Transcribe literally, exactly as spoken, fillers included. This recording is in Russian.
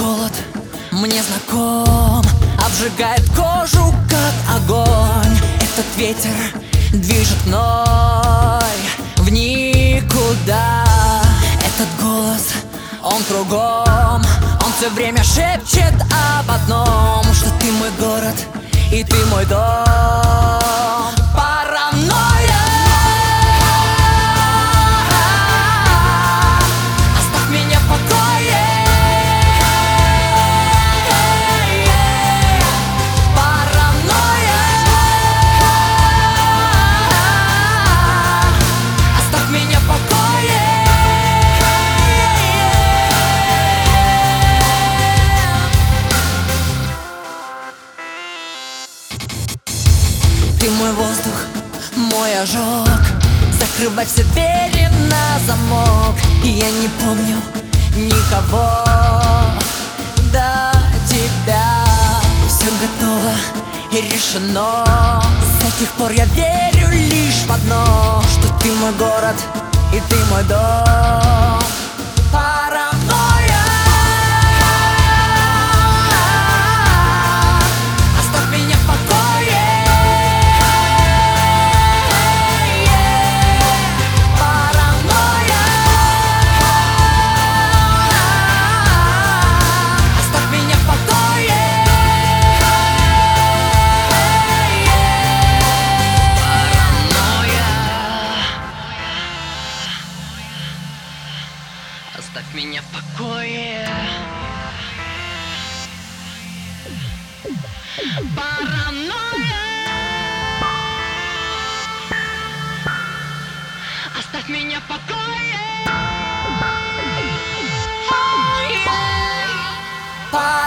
холод мне знаком, обжигает кожу, как огонь. Этот ветер движет мной в никуда. Этот голос, он кругом, он все время шепчет об одном, что ты мой город и ты мой дом. Паранойя, оставь меня в покое. Паранойя, оставь меня в покое. Ты мой воздух, мой ожог, закрывай все двери на замок. И я не помню никого до тебя. Все готово и решено. С тех пор я верю лишь в одно, что ты мой город и ты мой дом. Паранойя, оставь меня в покое. Оставь меня в покое. Паранойя, оставь меня в покое.